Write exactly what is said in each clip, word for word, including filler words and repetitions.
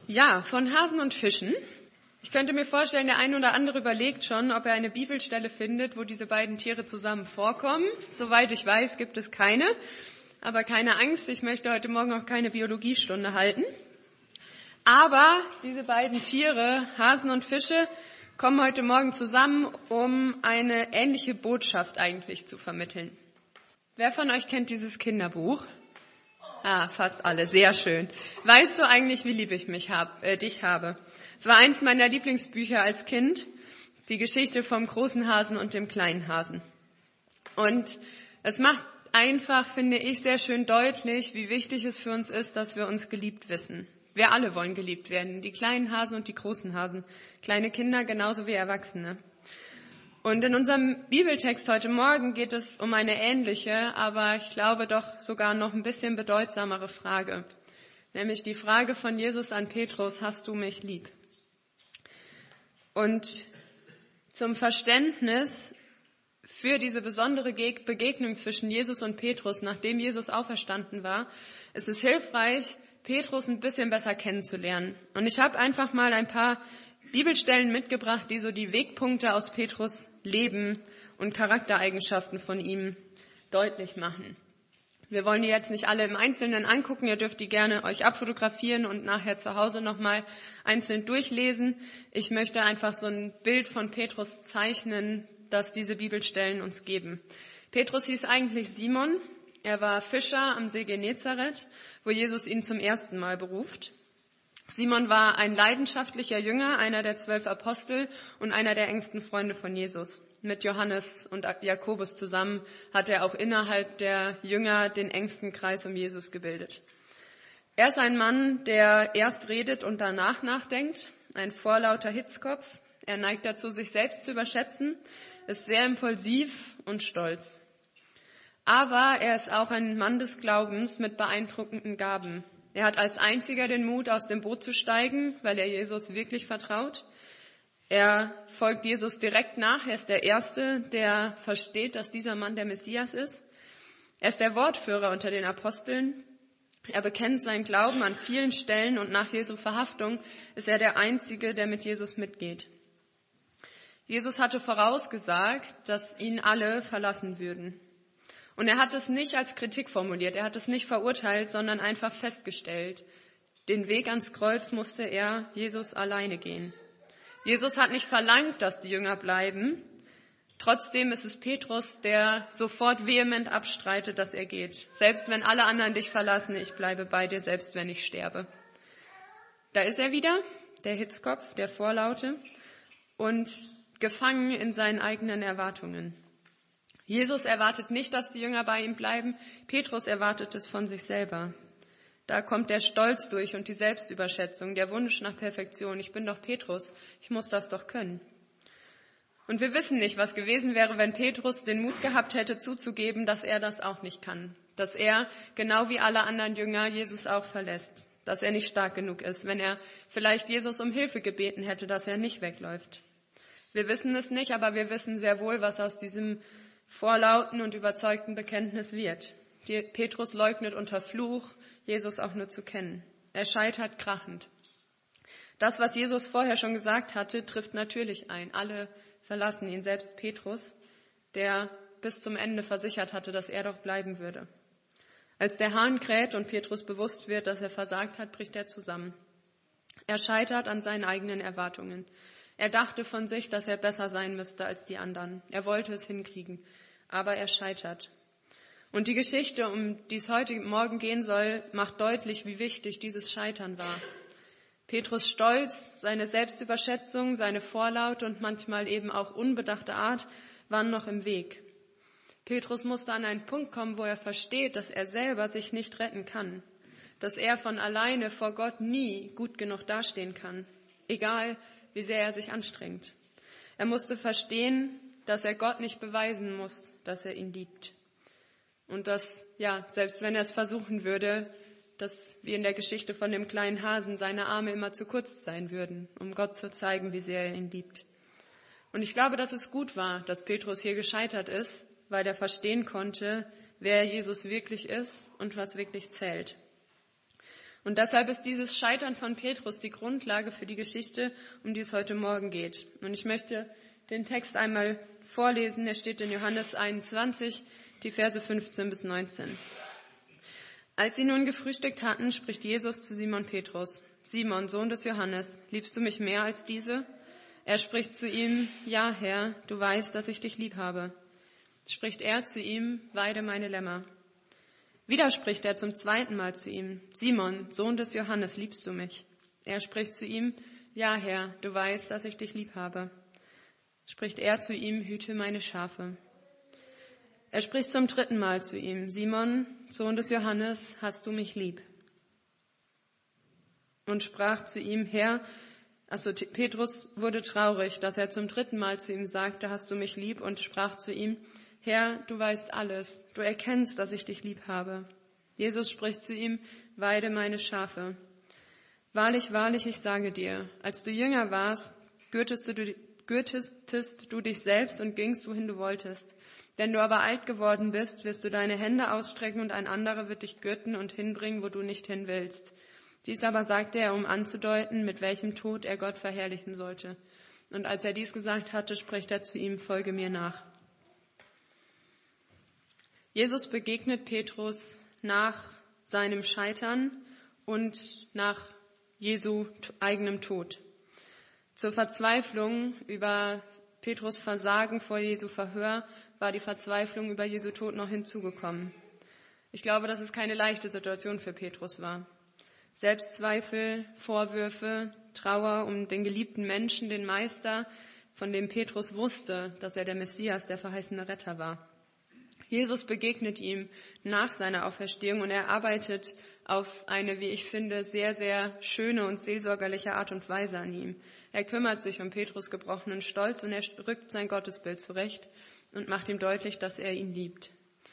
Ja, von Hasen und Fischen. Ich könnte mir vorstellen, der ein oder andere überlegt schon, ob er eine Bibelstelle findet, wo diese beiden Tiere zusammen vorkommen. Soweit ich weiß, gibt es keine. Aber keine Angst, ich möchte heute Morgen auch keine Biologiestunde halten. Aber diese beiden Tiere, Hasen und Fische, kommen heute Morgen zusammen, um eine ähnliche Botschaft eigentlich zu vermitteln. Wer von euch kennt dieses Kinderbuch? Ah, fast alle, sehr schön. Weißt du eigentlich, wie lieb ich mich hab, äh, dich habe? Es war eins meiner Lieblingsbücher als Kind, die Geschichte vom großen Hasen und dem kleinen Hasen. Und es macht einfach, finde ich, sehr schön deutlich, wie wichtig es für uns ist, dass wir uns geliebt wissen. Wir alle wollen geliebt werden, die kleinen Hasen und die großen Hasen, kleine Kinder genauso wie Erwachsene. Und in unserem Bibeltext heute Morgen geht es um eine ähnliche, aber ich glaube doch sogar noch ein bisschen bedeutsamere Frage. Nämlich die Frage von Jesus an Petrus, hast du mich lieb? Und zum Verständnis für diese besondere Begegnung zwischen Jesus und Petrus, nachdem Jesus auferstanden war, ist es hilfreich, Petrus ein bisschen besser kennenzulernen. Und ich habe einfach mal ein paar Bibelstellen mitgebracht, die so die Wegpunkte aus Petrus Leben und Charaktereigenschaften von ihm deutlich machen. Wir wollen die jetzt nicht alle im Einzelnen angucken, ihr dürft die gerne euch abfotografieren und nachher zu Hause nochmal einzeln durchlesen. Ich möchte einfach so ein Bild von Petrus zeichnen, das diese Bibelstellen uns geben. Petrus hieß eigentlich Simon, er war Fischer am See Genezareth, wo Jesus ihn zum ersten Mal beruft. Simon war ein leidenschaftlicher Jünger, einer der zwölf Apostel und einer der engsten Freunde von Jesus. Mit Johannes und Jakobus zusammen hat er auch innerhalb der Jünger den engsten Kreis um Jesus gebildet. Er ist ein Mann, der erst redet und danach nachdenkt, ein vorlauter Hitzkopf. Er neigt dazu, sich selbst zu überschätzen, ist sehr impulsiv und stolz. Aber er ist auch ein Mann des Glaubens mit beeindruckenden Gaben. Er hat als einziger den Mut, aus dem Boot zu steigen, weil er Jesus wirklich vertraut. Er folgt Jesus direkt nach. Er ist der Erste, der versteht, dass dieser Mann der Messias ist. Er ist der Wortführer unter den Aposteln. Er bekennt seinen Glauben an vielen Stellen und nach Jesu Verhaftung ist er der Einzige, der mit Jesus mitgeht. Jesus hatte vorausgesagt, dass ihn alle verlassen würden. Und er hat es nicht als Kritik formuliert, er hat es nicht verurteilt, sondern einfach festgestellt. Den Weg ans Kreuz musste er, Jesus, alleine gehen. Jesus hat nicht verlangt, dass die Jünger bleiben. Trotzdem ist es Petrus, der sofort vehement abstreitet, dass er geht. Selbst wenn alle anderen dich verlassen, ich bleibe bei dir, selbst wenn ich sterbe. Da ist er wieder, der Hitzkopf, der Vorlaute und gefangen in seinen eigenen Erwartungen. Jesus erwartet nicht, dass die Jünger bei ihm bleiben. Petrus erwartet es von sich selber. Da kommt der Stolz durch und die Selbstüberschätzung, der Wunsch nach Perfektion. Ich bin doch Petrus, ich muss das doch können. Und wir wissen nicht, was gewesen wäre, wenn Petrus den Mut gehabt hätte, zuzugeben, dass er das auch nicht kann. Dass er, genau wie alle anderen Jünger, Jesus auch verlässt. Dass er nicht stark genug ist, wenn er vielleicht Jesus um Hilfe gebeten hätte, dass er nicht wegläuft. Wir wissen es nicht, aber wir wissen sehr wohl, was aus diesem vorlauten und überzeugten Bekenntnis wird. Petrus leugnet unter Fluch, Jesus auch nur zu kennen. Er scheitert krachend. Das, was Jesus vorher schon gesagt hatte, trifft natürlich ein. Alle verlassen ihn, selbst Petrus, der bis zum Ende versichert hatte, dass er doch bleiben würde. Als der Hahn kräht und Petrus bewusst wird, dass er versagt hat, bricht er zusammen. Er scheitert an seinen eigenen Erwartungen. Er dachte von sich, dass er besser sein müsste als die anderen. Er wollte es hinkriegen, aber er scheitert. Und die Geschichte, um die es heute Morgen gehen soll, macht deutlich, wie wichtig dieses Scheitern war. Petrus Stolz, seine Selbstüberschätzung, seine vorlaute und manchmal eben auch unbedachte Art waren noch im Weg. Petrus musste an einen Punkt kommen, wo er versteht, dass er selber sich nicht retten kann, dass er von alleine vor Gott nie gut genug dastehen kann, egal wie sehr er sich anstrengt. Er musste verstehen, dass er Gott nicht beweisen muss, dass er ihn liebt. Und dass, ja, selbst wenn er es versuchen würde, dass wie in der Geschichte von dem kleinen Hasen seine Arme immer zu kurz sein würden, um Gott zu zeigen, wie sehr er ihn liebt. Und ich glaube, dass es gut war, dass Petrus hier gescheitert ist, weil er verstehen konnte, wer Jesus wirklich ist und was wirklich zählt. Und deshalb ist dieses Scheitern von Petrus die Grundlage für die Geschichte, um die es heute Morgen geht. Und ich möchte den Text einmal vorlesen. Er steht in Johannes einundzwanzig, die Verse fünfzehn bis neunzehn. Als sie nun gefrühstückt hatten, spricht Jesus zu Simon Petrus: Simon, Sohn des Johannes, liebst du mich mehr als diese? Er spricht zu ihm: Ja, Herr, du weißt, dass ich dich lieb habe. Spricht er zu ihm: Weide meine Lämmer. Wieder spricht er zum zweiten Mal zu ihm: Simon, Sohn des Johannes, liebst du mich? Er spricht zu ihm: Ja, Herr, du weißt, dass ich dich lieb habe. Spricht er zu ihm: Hüte meine Schafe. Er spricht zum dritten Mal zu ihm: Simon, Sohn des Johannes, hast du mich lieb? Und sprach zu ihm: Herr, also Petrus wurde traurig, dass er zum dritten Mal zu ihm sagte: Hast du mich lieb? Und sprach zu ihm: Herr, du weißt alles, du erkennst, dass ich dich lieb habe. Jesus spricht zu ihm: Weide meine Schafe. Wahrlich, wahrlich, ich sage dir, als du jünger warst, gürtest du, gürtest du dich selbst und gingst, wohin du wolltest. Wenn du aber alt geworden bist, wirst du deine Hände ausstrecken und ein anderer wird dich gürten und hinbringen, wo du nicht hin willst. Dies aber sagte er, um anzudeuten, mit welchem Tod er Gott verherrlichen sollte. Und als er dies gesagt hatte, spricht er zu ihm: Folge mir nach. Jesus begegnet Petrus nach seinem Scheitern und nach Jesu eigenem Tod. Zur Verzweiflung über Petrus Versagen vor Jesu Verhör war die Verzweiflung über Jesu Tod noch hinzugekommen. Ich glaube, dass es keine leichte Situation für Petrus war. Selbstzweifel, Vorwürfe, Trauer um den geliebten Menschen, den Meister, von dem Petrus wusste, dass er der Messias, der verheißene Retter war. Jesus begegnet ihm nach seiner Auferstehung und er arbeitet auf eine, wie ich finde, sehr, sehr schöne und seelsorgerliche Art und Weise an ihm. Er kümmert sich um Petrus' gebrochenen Stolz und er rückt sein Gottesbild zurecht und macht ihm deutlich, dass er ihn liebt.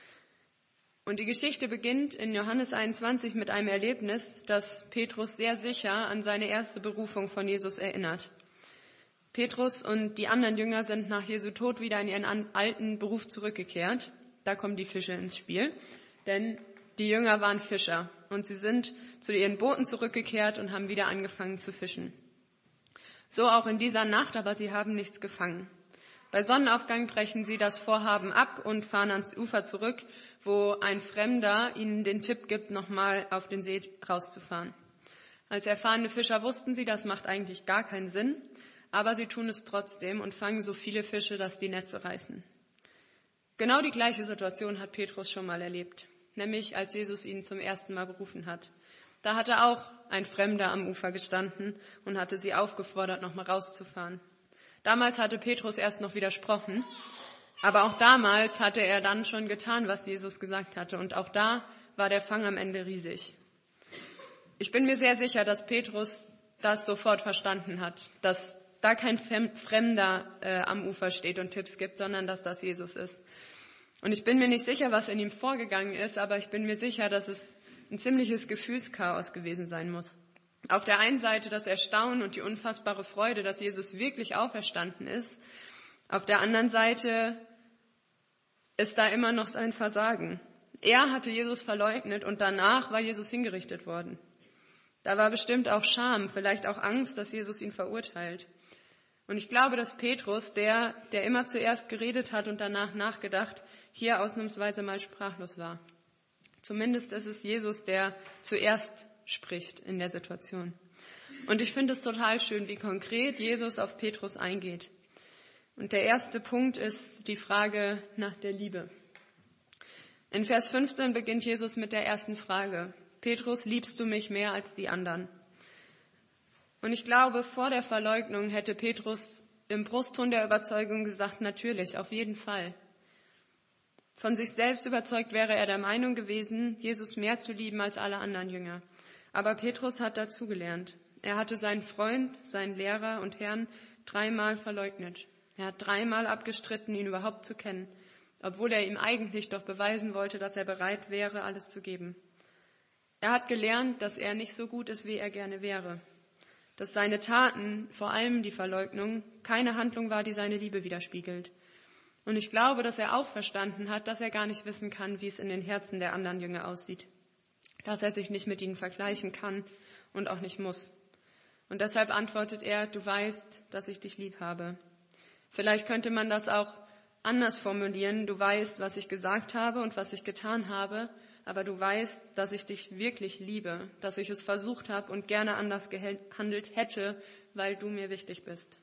Und die Geschichte beginnt in Johannes einundzwanzig mit einem Erlebnis, das Petrus sehr sicher an seine erste Berufung von Jesus erinnert. Petrus und die anderen Jünger sind nach Jesu Tod wieder in ihren alten Beruf zurückgekehrt. Da kommen die Fische ins Spiel, denn die Jünger waren Fischer und sie sind zu ihren Booten zurückgekehrt und haben wieder angefangen zu fischen. So auch in dieser Nacht, aber sie haben nichts gefangen. Bei Sonnenaufgang brechen sie das Vorhaben ab und fahren ans Ufer zurück, wo ein Fremder ihnen den Tipp gibt, nochmal auf den See rauszufahren. Als erfahrene Fischer wussten sie, das macht eigentlich gar keinen Sinn, aber sie tun es trotzdem und fangen so viele Fische, dass die Netze reißen. Genau die gleiche Situation hat Petrus schon mal erlebt, nämlich als Jesus ihn zum ersten Mal berufen hat. Da hatte auch ein Fremder am Ufer gestanden und hatte sie aufgefordert, nochmal rauszufahren. Damals hatte Petrus erst noch widersprochen, aber auch damals hatte er dann schon getan, was Jesus gesagt hatte. Und auch da war der Fang am Ende riesig. Ich bin mir sehr sicher, dass Petrus das sofort verstanden hat, dass da kein Fremder äh, am Ufer steht und Tipps gibt, sondern dass das Jesus ist. Und ich bin mir nicht sicher, was in ihm vorgegangen ist, aber ich bin mir sicher, dass es ein ziemliches Gefühlschaos gewesen sein muss. Auf der einen Seite das Erstaunen und die unfassbare Freude, dass Jesus wirklich auferstanden ist. Auf der anderen Seite ist da immer noch sein Versagen. Er hatte Jesus verleugnet und danach war Jesus hingerichtet worden. Da war bestimmt auch Scham, vielleicht auch Angst, dass Jesus ihn verurteilt. Und ich glaube, dass Petrus, der, der immer zuerst geredet hat und danach nachgedacht, hier ausnahmsweise mal sprachlos war. Zumindest ist es Jesus, der zuerst spricht in der Situation. Und ich finde es total schön, wie konkret Jesus auf Petrus eingeht. Und der erste Punkt ist die Frage nach der Liebe. In Vers fünfzehn beginnt Jesus mit der ersten Frage: Petrus, liebst du mich mehr als die anderen? Und ich glaube, vor der Verleugnung hätte Petrus im Brustton der Überzeugung gesagt: Natürlich, auf jeden Fall. Von sich selbst überzeugt wäre er der Meinung gewesen, Jesus mehr zu lieben als alle anderen Jünger. Aber Petrus hat dazugelernt. Er hatte seinen Freund, seinen Lehrer und Herrn dreimal verleugnet. Er hat dreimal abgestritten, ihn überhaupt zu kennen, obwohl er ihm eigentlich doch beweisen wollte, dass er bereit wäre, alles zu geben. Er hat gelernt, dass er nicht so gut ist, wie er gerne wäre. Dass seine Taten, vor allem die Verleugnung, keine Handlung war, die seine Liebe widerspiegelt. Und ich glaube, dass er auch verstanden hat, dass er gar nicht wissen kann, wie es in den Herzen der anderen Jünger aussieht. dass er sich nicht mit ihnen vergleichen kann und auch nicht muss. Und deshalb antwortet er, du weißt, dass ich dich lieb habe. Vielleicht könnte man das auch anders formulieren, du weißt, was ich gesagt habe und was ich getan habe, aber du weißt, dass ich dich wirklich liebe, dass ich es versucht habe und gerne anders gehandelt hätte, weil du mir wichtig bist.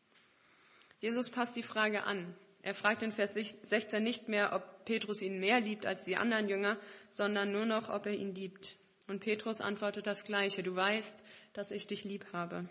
Jesus passt die Frage an. Er fragt in Vers sechzehn nicht mehr, ob Petrus ihn mehr liebt als die anderen Jünger, sondern nur noch, ob er ihn liebt. Und Petrus antwortet das Gleiche, du weißt, dass ich dich lieb habe.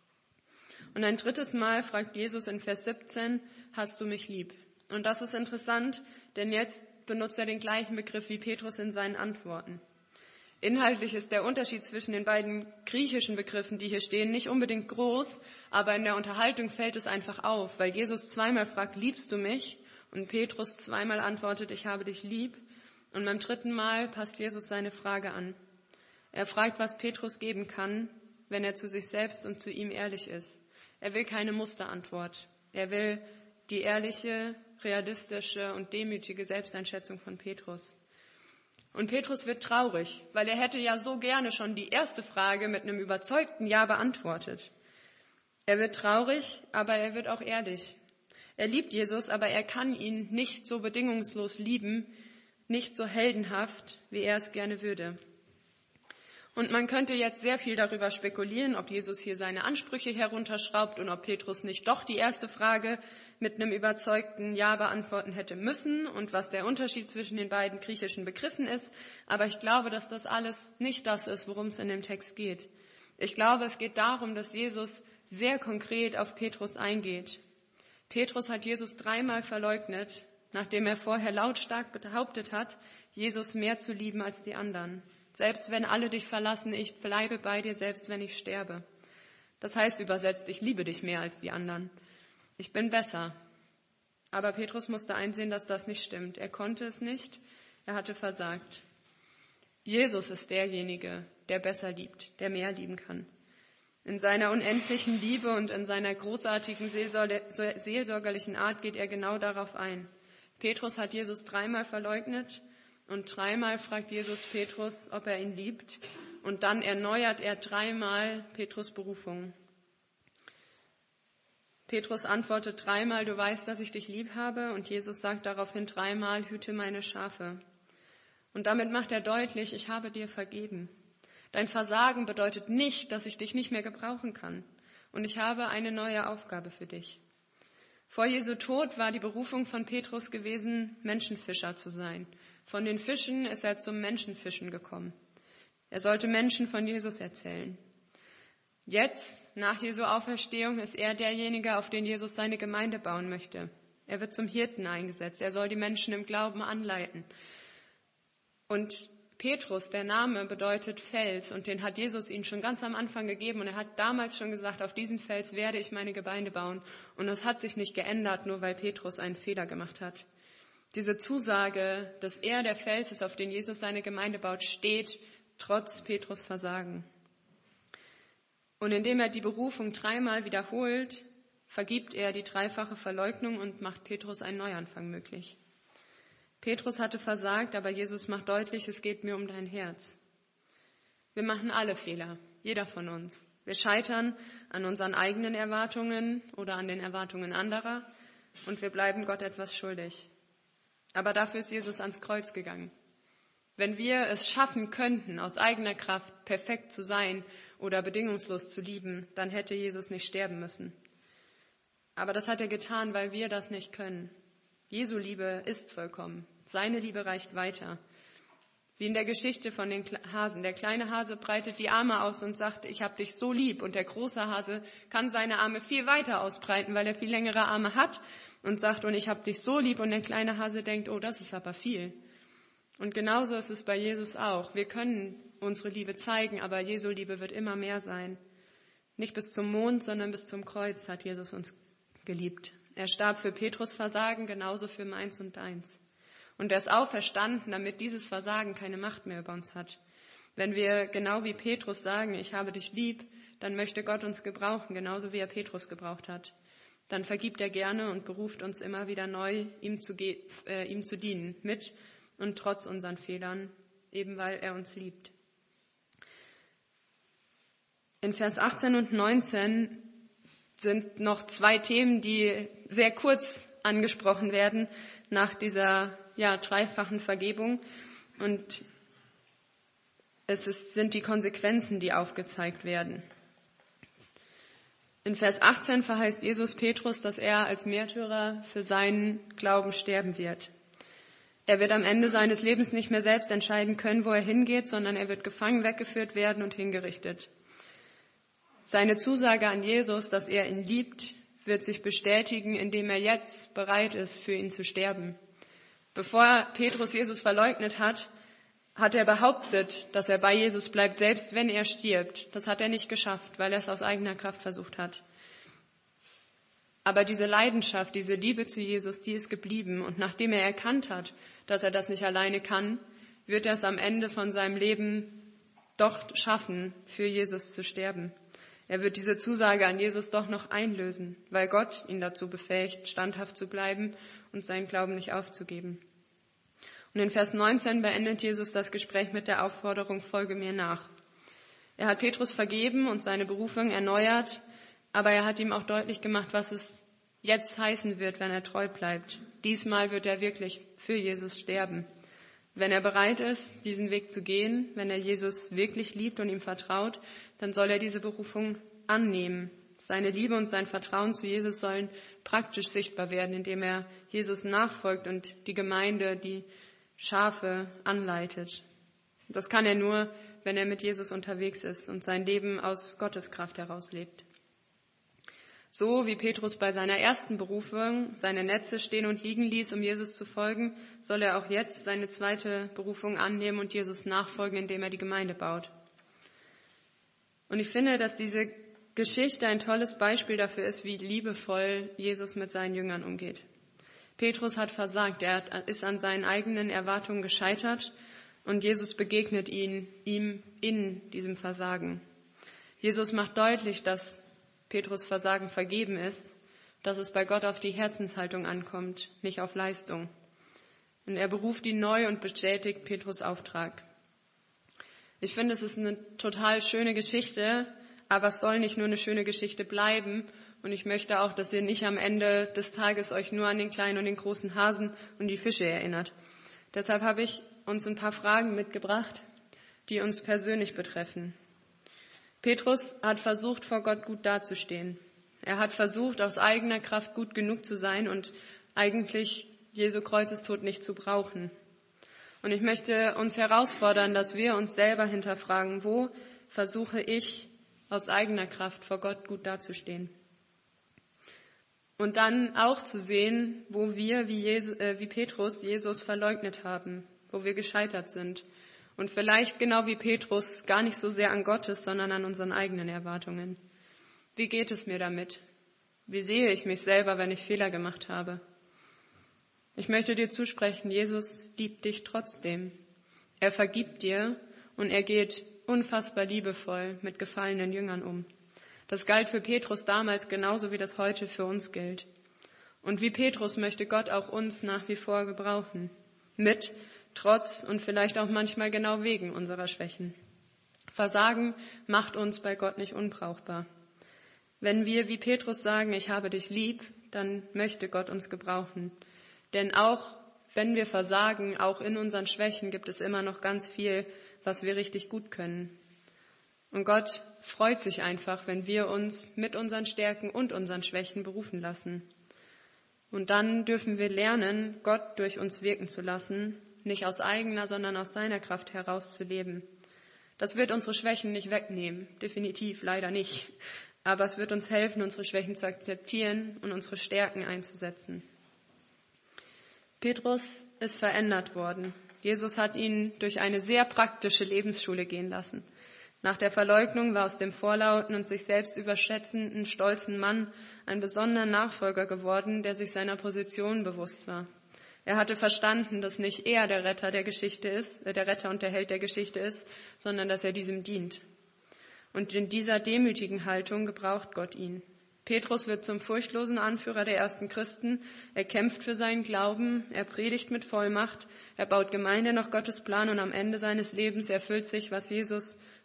Und ein drittes Mal fragt Jesus in Vers siebzehn, hast du mich lieb? Und das ist interessant, denn jetzt benutzt er den gleichen Begriff wie Petrus in seinen Antworten. Inhaltlich ist der Unterschied zwischen den beiden griechischen Begriffen, die hier stehen, nicht unbedingt groß, aber in der Unterhaltung fällt es einfach auf, weil Jesus zweimal fragt, liebst du mich? Und Petrus zweimal antwortet, ich habe dich lieb. Und beim dritten Mal passt Jesus seine Frage an. Er fragt, was Petrus geben kann, wenn er zu sich selbst und zu ihm ehrlich ist. Er will keine Musterantwort. Er will die ehrliche, realistische und demütige Selbsteinschätzung von Petrus. Und Petrus wird traurig, weil er hätte ja so gerne schon die erste Frage mit einem überzeugten Ja beantwortet. Er wird traurig, aber er wird auch ehrlich. Er liebt Jesus, aber er kann ihn nicht so bedingungslos lieben, nicht so heldenhaft, wie er es gerne würde. Und man könnte jetzt sehr viel darüber spekulieren, ob Jesus hier seine Ansprüche herunterschraubt und ob Petrus nicht doch die erste Frage mit einem überzeugten Ja beantworten hätte müssen und was der Unterschied zwischen den beiden griechischen Begriffen ist. Aber ich glaube, dass das alles nicht das ist, worum es in dem Text geht. Ich glaube, es geht darum, dass Jesus sehr konkret auf Petrus eingeht. Petrus hat Jesus dreimal verleugnet, nachdem er vorher lautstark behauptet hat, Jesus mehr zu lieben als die anderen. Selbst wenn alle dich verlassen, ich bleibe bei dir, selbst wenn ich sterbe. Das heißt übersetzt, ich liebe dich mehr als die anderen. Ich bin besser. Aber Petrus musste einsehen, dass das nicht stimmt. Er konnte es nicht, er hatte versagt. Jesus ist derjenige, der besser liebt, der mehr lieben kann. In seiner unendlichen Liebe und in seiner großartigen seelsorgerlichen Art geht er genau darauf ein. Petrus hat Jesus dreimal verleugnet. Und dreimal fragt Jesus Petrus, ob er ihn liebt. Und dann erneuert er dreimal Petrus' Berufung. Petrus antwortet dreimal, du weißt, dass ich dich lieb habe. Und Jesus sagt daraufhin dreimal, hüte meine Schafe. Und damit macht er deutlich, ich habe dir vergeben. Dein Versagen bedeutet nicht, dass ich dich nicht mehr gebrauchen kann. Und ich habe eine neue Aufgabe für dich. Vor Jesu Tod war die Berufung von Petrus gewesen, Menschenfischer zu sein. Von den Fischen ist er zum Menschenfischen gekommen. Er sollte Menschen von Jesus erzählen. Jetzt, nach Jesu Auferstehung, ist er derjenige, auf den Jesus seine Gemeinde bauen möchte. Er wird zum Hirten eingesetzt. Er soll die Menschen im Glauben anleiten. Und Petrus, der Name, bedeutet Fels. Und den hat Jesus ihnen schon ganz am Anfang gegeben. Und er hat damals schon gesagt, auf diesen Fels werde ich meine Gemeinde bauen. Und das hat sich nicht geändert, nur weil Petrus einen Fehler gemacht hat. Diese Zusage, dass er der Fels ist, auf den Jesus seine Gemeinde baut, steht trotz Petrus' Versagen. Und indem er die Berufung dreimal wiederholt, vergibt er die dreifache Verleugnung und macht Petrus einen Neuanfang möglich. Petrus hatte versagt, aber Jesus macht deutlich, es geht mir um dein Herz. Wir machen alle Fehler, jeder von uns. Wir scheitern an unseren eigenen Erwartungen oder an den Erwartungen anderer und wir bleiben Gott etwas schuldig. Aber dafür ist Jesus ans Kreuz gegangen. Wenn wir es schaffen könnten, aus eigener Kraft perfekt zu sein oder bedingungslos zu lieben, dann hätte Jesus nicht sterben müssen. Aber das hat er getan, weil wir das nicht können. Jesu Liebe ist vollkommen. Seine Liebe reicht weiter. Wie in der Geschichte von den Hasen. Der kleine Hase breitet die Arme aus und sagt, ich habe dich so lieb. Und der große Hase kann seine Arme viel weiter ausbreiten, weil er viel längere Arme hat und sagt, und ich habe dich so lieb. Und der kleine Hase denkt, oh, das ist aber viel. Und genauso ist es bei Jesus auch. Wir können unsere Liebe zeigen, aber Jesu Liebe wird immer mehr sein. Nicht bis zum Mond, sondern bis zum Kreuz hat Jesus uns geliebt. Er starb für Petrus' Versagen, genauso für meins und deins. Und er ist auferstanden, damit dieses Versagen keine Macht mehr über uns hat. Wenn wir genau wie Petrus sagen, ich habe dich lieb, dann möchte Gott uns gebrauchen, genauso wie er Petrus gebraucht hat. Dann vergibt er gerne und beruft uns immer wieder neu, ihm zu, ge- äh, ihm zu dienen, mit und trotz unseren Fehlern, eben weil er uns liebt. In Vers achtzehn und neunzehn sind noch zwei Themen, die sehr kurz angesprochen werden nach dieser ja, dreifachen Vergebung. Und es ist, sind die Konsequenzen, die aufgezeigt werden. In Vers achtzehn verheißt Jesus Petrus, dass er als Märtyrer für seinen Glauben sterben wird. Er wird am Ende seines Lebens nicht mehr selbst entscheiden können, wo er hingeht, sondern er wird gefangen weggeführt werden und hingerichtet. Seine Zusage an Jesus, dass er ihn liebt, wird sich bestätigen, indem er jetzt bereit ist, für ihn zu sterben. Bevor Petrus Jesus verleugnet hat, hat er behauptet, dass er bei Jesus bleibt, selbst wenn er stirbt. Das hat er nicht geschafft, weil er es aus eigener Kraft versucht hat. Aber diese Leidenschaft, diese Liebe zu Jesus, die ist geblieben. Und nachdem er erkannt hat, dass er das nicht alleine kann, wird er es am Ende von seinem Leben doch schaffen, für Jesus zu sterben. Er wird diese Zusage an Jesus doch noch einlösen, weil Gott ihn dazu befähigt, standhaft zu bleiben und seinen Glauben nicht aufzugeben. Und in Vers neunzehn beendet Jesus das Gespräch mit der Aufforderung, folge mir nach. Er hat Petrus vergeben und seine Berufung erneuert, aber er hat ihm auch deutlich gemacht, was es jetzt heißen wird, wenn er treu bleibt. Diesmal wird er wirklich für Jesus sterben. Wenn er bereit ist, diesen Weg zu gehen, wenn er Jesus wirklich liebt und ihm vertraut, dann soll er diese Berufung annehmen. Seine Liebe und sein Vertrauen zu Jesus sollen praktisch sichtbar werden, indem er Jesus nachfolgt und die Gemeinde, die Schafe anleitet. Das kann er nur, wenn er mit Jesus unterwegs ist und sein Leben aus Gottes Kraft heraus lebt. So wie Petrus bei seiner ersten Berufung seine Netze stehen und liegen ließ, um Jesus zu folgen, soll er auch jetzt seine zweite Berufung annehmen und Jesus nachfolgen, indem er die Gemeinde baut. Und ich finde, dass diese Geschichte ein tolles Beispiel dafür ist, wie liebevoll Jesus mit seinen Jüngern umgeht. Petrus hat versagt, er ist an seinen eigenen Erwartungen gescheitert und Jesus begegnet ihn, ihm in diesem Versagen. Jesus macht deutlich, dass Petrus Versagen vergeben ist, dass es bei Gott auf die Herzenshaltung ankommt, nicht auf Leistung. Und er beruft ihn neu und bestätigt Petrus' Auftrag. Ich finde, es ist eine total schöne Geschichte, aber es soll nicht nur eine schöne Geschichte bleiben. Und ich möchte auch, dass ihr nicht am Ende des Tages euch nur an den kleinen und den großen Hasen und die Fische erinnert. Deshalb habe ich uns ein paar Fragen mitgebracht, die uns persönlich betreffen. Petrus hat versucht, vor Gott gut dazustehen. Er hat versucht, aus eigener Kraft gut genug zu sein und eigentlich Jesu Kreuzestod nicht zu brauchen. Und ich möchte uns herausfordern, dass wir uns selber hinterfragen, wo versuche ich, aus eigener Kraft vor Gott gut dazustehen. Und dann auch zu sehen, wo wir, wie, Jesus, äh, wie Petrus, Jesus verleugnet haben, wo wir gescheitert sind. Und vielleicht genau wie Petrus gar nicht so sehr an Gottes, sondern an unseren eigenen Erwartungen. Wie geht es mir damit? Wie sehe ich mich selber, wenn ich Fehler gemacht habe? Ich möchte dir zusprechen, Jesus liebt dich trotzdem. Er vergibt dir und er geht unfassbar liebevoll mit gefallenen Jüngern um. Das galt für Petrus damals genauso wie das heute für uns gilt. Und wie Petrus möchte Gott auch uns nach wie vor gebrauchen. Mit, trotz und vielleicht auch manchmal genau wegen unserer Schwächen. Versagen macht uns bei Gott nicht unbrauchbar. Wenn wir wie Petrus sagen, ich habe dich lieb, dann möchte Gott uns gebrauchen. Denn auch wenn wir versagen, auch in unseren Schwächen gibt es immer noch ganz viel, was wir richtig gut können. Und Gott freut sich einfach, wenn wir uns mit unseren Stärken und unseren Schwächen berufen lassen. Und dann dürfen wir lernen, Gott durch uns wirken zu lassen, nicht aus eigener, sondern aus seiner Kraft heraus zu leben. Das wird unsere Schwächen nicht wegnehmen, definitiv leider nicht. Aber es wird uns helfen, unsere Schwächen zu akzeptieren und unsere Stärken einzusetzen. Petrus ist verändert worden. Jesus hat ihn durch eine sehr praktische Lebensschule gehen lassen. Nach der Verleugnung war aus dem vorlauten und sich selbst überschätzenden, stolzen Mann ein besonderer Nachfolger geworden, der sich seiner Position bewusst war. Er hatte verstanden, dass nicht er der Retter der Geschichte ist, äh, der Retter und der Held der Geschichte ist, sondern dass er diesem dient. Und in dieser demütigen Haltung gebraucht Gott ihn. Petrus wird zum furchtlosen Anführer der ersten Christen. Er kämpft für seinen Glauben, er predigt mit Vollmacht, er baut Gemeinde nach Gottes Plan und am Ende seines Lebens erfüllt sich, was Jesus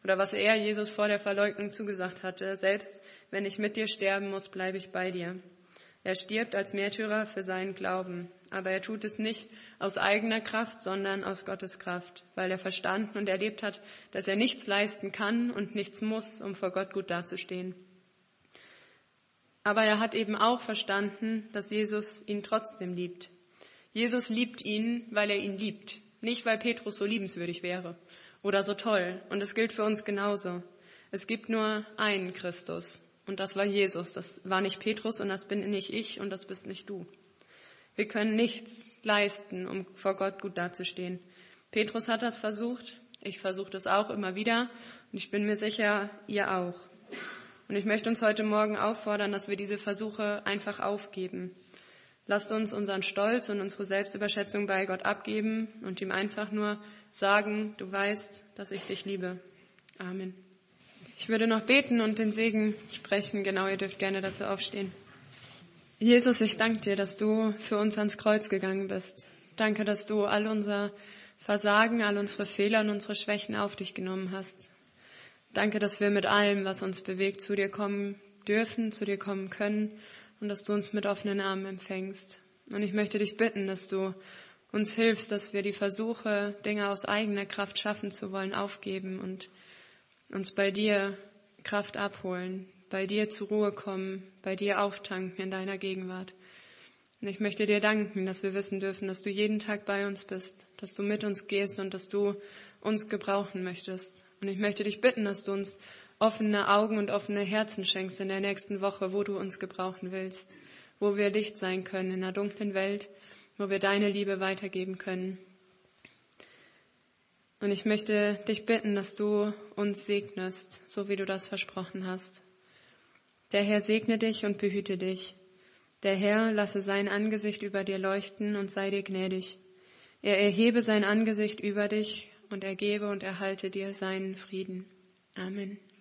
Oder was er, Jesus, vor der Verleugnung zugesagt hatte: Selbst wenn ich mit dir sterben muss, bleibe ich bei dir. Er stirbt als Märtyrer für seinen Glauben, aber er tut es nicht aus eigener Kraft, sondern aus Gottes Kraft, weil er verstanden und erlebt hat, dass er nichts leisten kann und nichts muss, um vor Gott gut dazustehen. Aber er hat eben auch verstanden, dass Jesus ihn trotzdem liebt. Jesus liebt ihn, weil er ihn liebt, nicht weil Petrus so liebenswürdig wäre oder so toll. Und es gilt für uns genauso. Es gibt nur einen Christus. Und das war Jesus. Das war nicht Petrus und das bin nicht ich und das bist nicht du. Wir können nichts leisten, um vor Gott gut dazustehen. Petrus hat das versucht. Ich versuche das auch immer wieder. Und ich bin mir sicher, ihr auch. Und ich möchte uns heute Morgen auffordern, dass wir diese Versuche einfach aufgeben. Lasst uns unseren Stolz und unsere Selbstüberschätzung bei Gott abgeben und ihm einfach nur sagen: Du weißt, dass ich dich liebe. Amen. Ich würde noch beten und den Segen sprechen. Genau, ihr dürft gerne dazu aufstehen. Jesus, ich danke dir, dass du für uns ans Kreuz gegangen bist. Danke, dass du all unser Versagen, all unsere Fehler und unsere Schwächen auf dich genommen hast. Danke, dass wir mit allem, was uns bewegt, zu dir kommen dürfen, zu dir kommen können und dass du uns mit offenen Armen empfängst. Und ich möchte dich bitten, dass du uns hilfst, dass wir die Versuche, Dinge aus eigener Kraft schaffen zu wollen, aufgeben und uns bei dir Kraft abholen, bei dir zur Ruhe kommen, bei dir auftanken in deiner Gegenwart. Und ich möchte dir danken, dass wir wissen dürfen, dass du jeden Tag bei uns bist, dass du mit uns gehst und dass du uns gebrauchen möchtest. Und ich möchte dich bitten, dass du uns offene Augen und offene Herzen schenkst in der nächsten Woche, wo du uns gebrauchen willst, wo wir Licht sein können in einer dunklen Welt, wo wir deine Liebe weitergeben können. Und ich möchte dich bitten, dass du uns segnest, so wie du das versprochen hast. Der Herr segne dich und behüte dich. Der Herr lasse sein Angesicht über dir leuchten und sei dir gnädig. Er erhebe sein Angesicht über dich und ergebe und erhalte dir seinen Frieden. Amen.